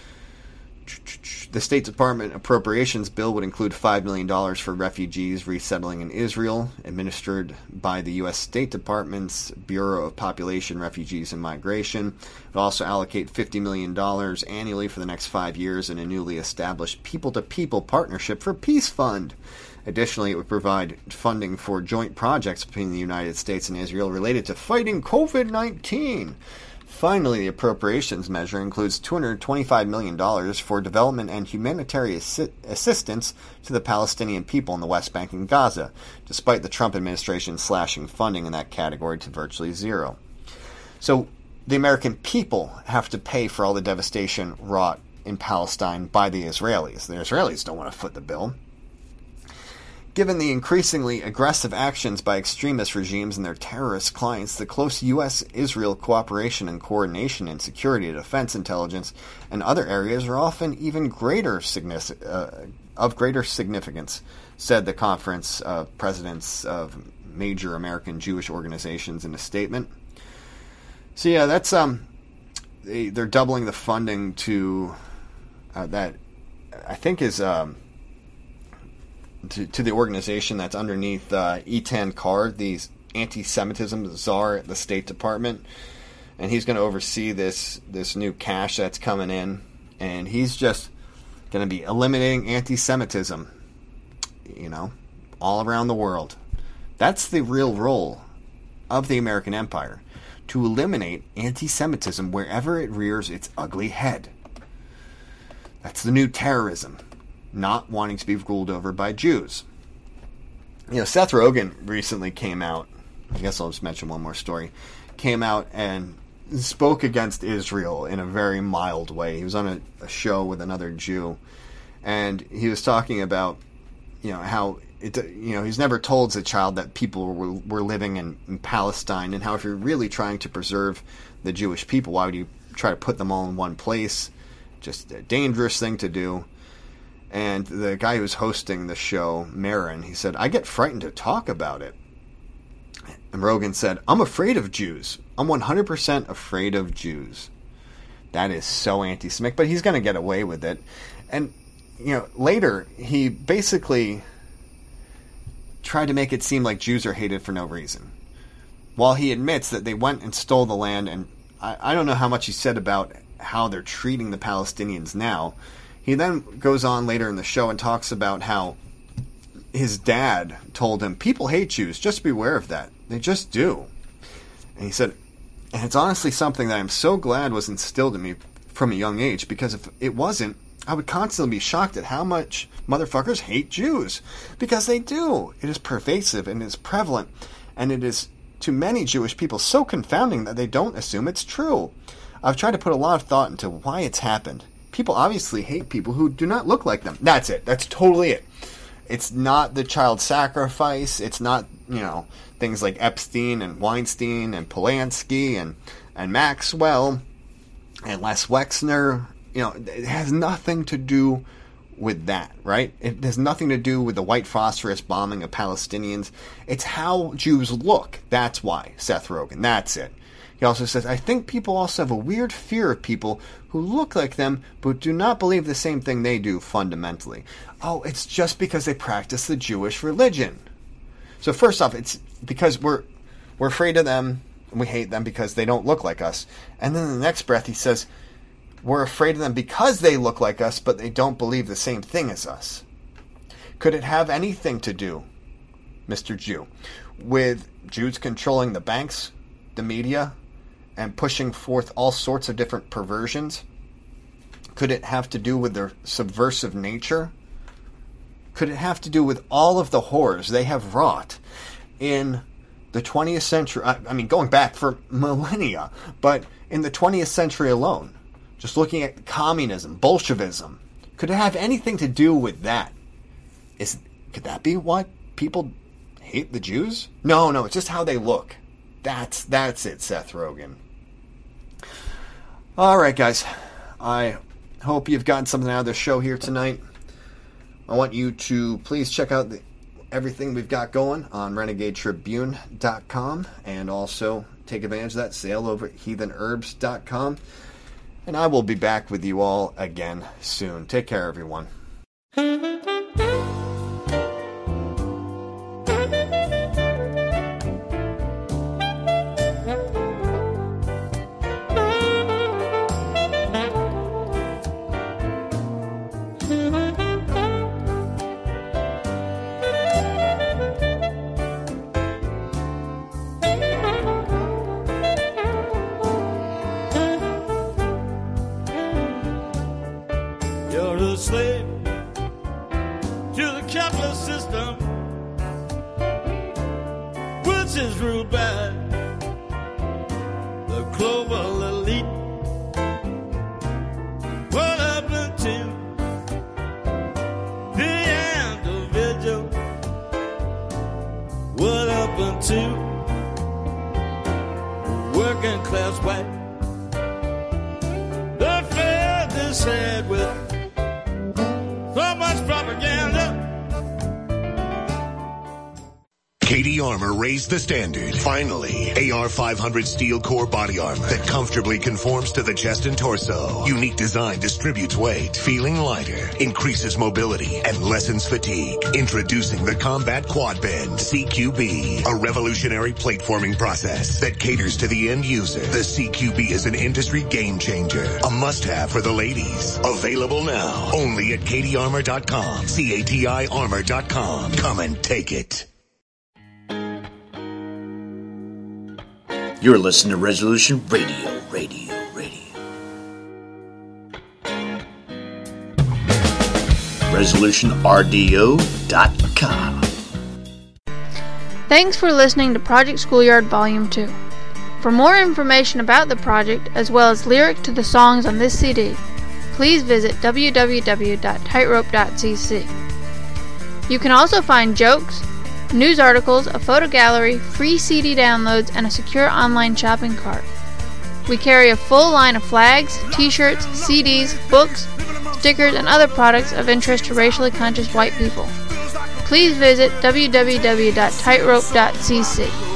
The State Department Appropriations Bill would include $5 million for refugees resettling in Israel, administered by the U.S. State Department's Bureau of Population, Refugees, and Migration. It would also allocate $50 million annually for the next 5 years in a newly established People-to-People Partnership for Peace Fund. Additionally, it would provide funding for joint projects between the United States and Israel related to fighting COVID-19. Finally, the appropriations measure includes $225 million for development and humanitarian assistance to the Palestinian people in the West Bank and Gaza, despite the Trump administration slashing funding in that category to virtually zero. So the American people have to pay for all the devastation wrought in Palestine by the Israelis. The Israelis don't want to foot the bill. Given the increasingly aggressive actions by extremist regimes and their terrorist clients, the close U.S.-Israel cooperation and coordination in security, defense, intelligence, and other areas are often even greater significance, said the Conference of Presidents of Major American Jewish Organizations in a statement. So yeah, that's they're doubling the funding to that I think is to the organization that's underneath Eitan Card, the anti-Semitism czar at the State Department, and he's going to oversee this new cash that's coming in, and he's just going to be eliminating anti-Semitism, all around the world. That's the real role of the American empire, to eliminate anti-Semitism wherever it rears its ugly head. That's the new terrorism. Not wanting to be ruled over by Jews. Seth Rogen recently came out, I guess I'll just mention one more story, came out and spoke against Israel in a very mild way. He was on a show with another Jew, and he was talking about, how he's never told as a child that people were living in Palestine, and how if you're really trying to preserve the Jewish people, why would you try to put them all in one place? Just a dangerous thing to do. And the guy who was hosting the show, Marin, he said, I get frightened to talk about it. And Rogan said, I'm afraid of Jews. I'm 100% afraid of Jews. That is so anti-Semitic, but he's going to get away with it. And, later, he basically tried to make it seem like Jews are hated for no reason. While he admits that they went and stole the land, and I don't know how much he said about how they're treating the Palestinians now. He then goes on later in the show and talks about how his dad told him, people hate Jews, just beware of that. They just do. And he said, and it's honestly something that I'm so glad was instilled in me from a young age, because if it wasn't, I would constantly be shocked at how much motherfuckers hate Jews. Because they do. It is pervasive and it is prevalent, and it is, to many Jewish people, so confounding that they don't assume it's true. I've tried to put a lot of thought into why it's happened. People obviously hate people who do not look like them. That's it. That's totally it. It's not the child sacrifice. It's not, things like Epstein and Weinstein and Polanski and Maxwell and Les Wexner. It has nothing to do with that, right? It has nothing to do with the white phosphorus bombing of Palestinians. It's how Jews look. That's why, Seth Rogen. That's it. He also says, I think people also have a weird fear of people who look like them but do not believe the same thing they do fundamentally. Oh, it's just because they practice the Jewish religion. So first off, it's because we're afraid of them and we hate them because they don't look like us. And then in the next breath he says, we're afraid of them because they look like us but they don't believe the same thing as us. Could it have anything to do, Mr. Jew, with Jews controlling the banks, the media, and pushing forth all sorts of different perversions? Could it have to do with their subversive nature? Could it have to do with all of the horrors they have wrought in the 20th century, I mean, going back for millennia, but in the 20th century alone, just looking at communism, Bolshevism, could it have anything to do with that? Could that be why people hate the Jews? No, it's just how they look. That's it, Seth Rogen. All right, guys. I hope you've gotten something out of this show here tonight. I want you to please check out everything we've got going on RenegadeTribune.com, and also take advantage of that sale over at HeathenHerbs.com. And I will be back with you all again soon. Take care, everyone. Raise the standard. Finally, AR-500 steel core body armor that comfortably conforms to the chest and torso. Unique design distributes weight, feeling lighter, increases mobility, and lessens fatigue. Introducing the Combat Quad Bend CQB, a revolutionary plate forming process that caters to the end user. The CQB is an industry game changer, a must-have for the ladies. Available now, only at CatiArmor.com. CatiArmor.com. Come and take it. You're listening to Resolution Radio. ResolutionRDO.com. Thanks for listening to Project Schoolyard Volume 2. For more information about the project, as well as lyrics to the songs on this CD, please visit www.tightrope.cc. You can also find jokes, news articles, a photo gallery, free CD downloads, and a secure online shopping cart. We carry a full line of flags, t-shirts, CDs, books, stickers, and other products of interest to racially conscious white people. Please visit www.tightrope.cc.